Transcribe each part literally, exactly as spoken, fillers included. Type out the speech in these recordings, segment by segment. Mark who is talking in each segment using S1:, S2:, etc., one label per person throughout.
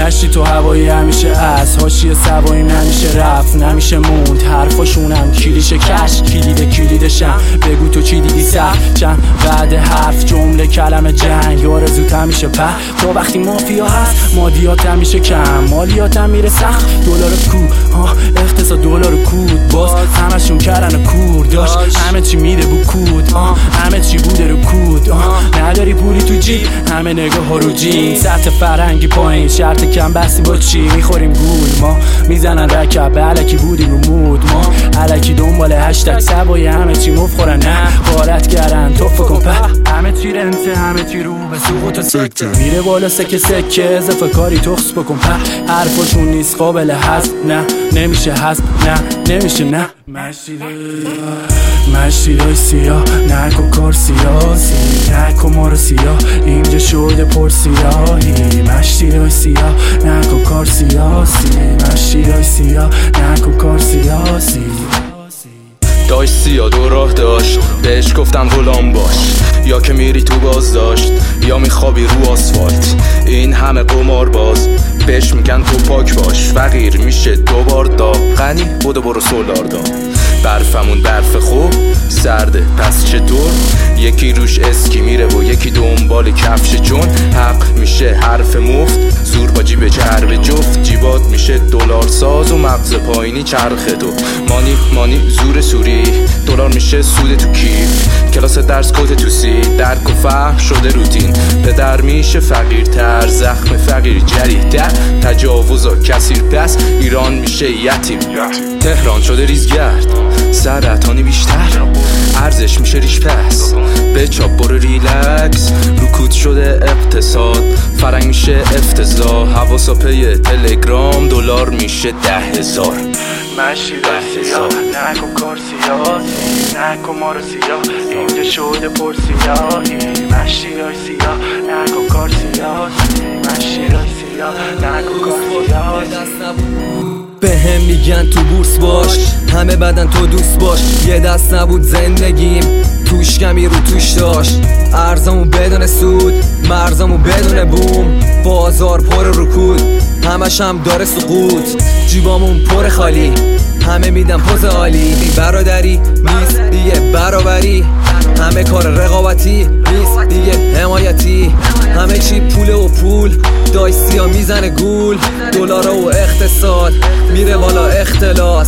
S1: نشتی تو هوایی همیشه از حاشیه سوایی نمیشه رفت نمیشه موند حرفاشونم کلیشه کش کلید کلیدشم بگو تو چی دیدی سخت چند بعد حرف جمله کلمه جنگ آرزوت همیشه په تا وقتی مافیا هست مادیات همیشه کم مالیات هم میره سخت دلار کو اقتصاد دلار کود باز همشون کردن کور داشت همه چی میره بو کود همه چی بوده رو کود نداری پولی تو جیب همه نگاه ها رو جین سطح فرنگی پایین شرط کم بستی با چی میخوریم گول ما میزنن رکب علکی بودیم رو مود ما علکی دنبال هشتگ سوای همه چی مفخورن نه غارت کردن تو فکن په همه چی رنته همه چی رو به سقوط سکته میره بالا سکه سکه اضافه کاری تخص بکن په حرفشون نیست قابل حذف نه نمیشه حذف نه نمیشه نه مشتی سیاه نکن کار سیاسی نکن ما رو سیاه اینجا شده پر سیاهی مشتی سیاه نکن کار سیاسی مشتی سیاه نکن کار سیاسی
S2: داشت سیاه دو راه داشت بهش گفتن غلام باش یا که میری تو بازداشت یا میخوابی رو آسفالت این همه قمار باز بهش میگن تو پاک باش فقیر میشه دوبار داغ غنی بودو برو سولار دا برفمون برف خوب سرده پس چطور یکی روش اسکی میره و یکی دنبال کفش چون حق میشه حرف مفت زور با جیب جرب جفت جیبات میشه دلار ساز و مغز پایینی چرخه دو مانی مانی زور سوری دلار میشه سود تو کیف کلاس درس کد تو سی درک و فهم شده روتین پدر میشه فقیرتر زخم فقیر جریح‌تر تجاوزا کثیر پس ایران میشه یتیم تهران شده ریزگرد سرطانی بیشتر ارزش میشه ریش پس به چاپ برو ریلکس رکود شده اقتصاد فرنگ میشه افتضاح حواسا پی تلگرام دلار میشه ده هزار
S1: مشتی سیاه نکن کار سیاسی نکن ما رو سیاه اینجا شده پر سیاهی مشتی سیاه نکن کار سیاسی مشتی سیاه نکن کار سیاسی
S3: به هم میگن تو بورس باش همه بدن تو دوست باش یه دست نبود زندگیم توش کمی رو توش داشت ارزامو بدون سود مرزامو بدون بوم بازار پر رکود همش هم داره سقوط جیبامون پر خالی همه میدن پوز عالی برادری نیست دیگه برابری همه کار رقابتی نیست دیگه حمایتی همه چی پوله و پول دایسیا میزنه گول دلار و اقتصاد میره بالا اختلاس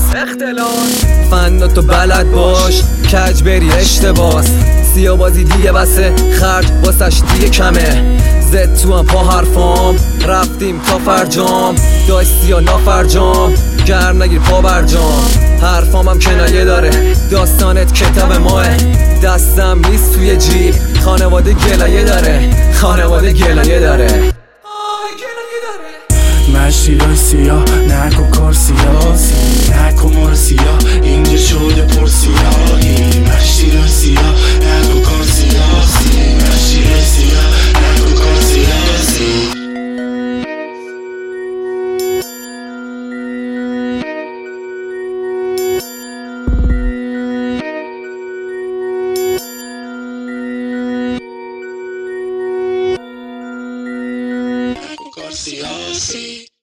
S3: فن تو بلد باش کج بری اشتباس سیاه بازی دیگه بسه خرج واسش دیگه کمه زد تو هم پا حرفام رفتیم تا فرجام دایسیا نافرجام گرم نگیر پا برجام حرفام هم کنایه داره داستانت کتاب ماه دستم نیست توی جیب خانواده گلایه داره خانواده گلایه داره
S1: مشتی سیاه نکن کار سیاسی نکن ما رو سیاه اینجا شده پر سیاهی مشتی سیاه نکن کار سیاسی مشتی سیاه نکن کار سیاسی Garcia.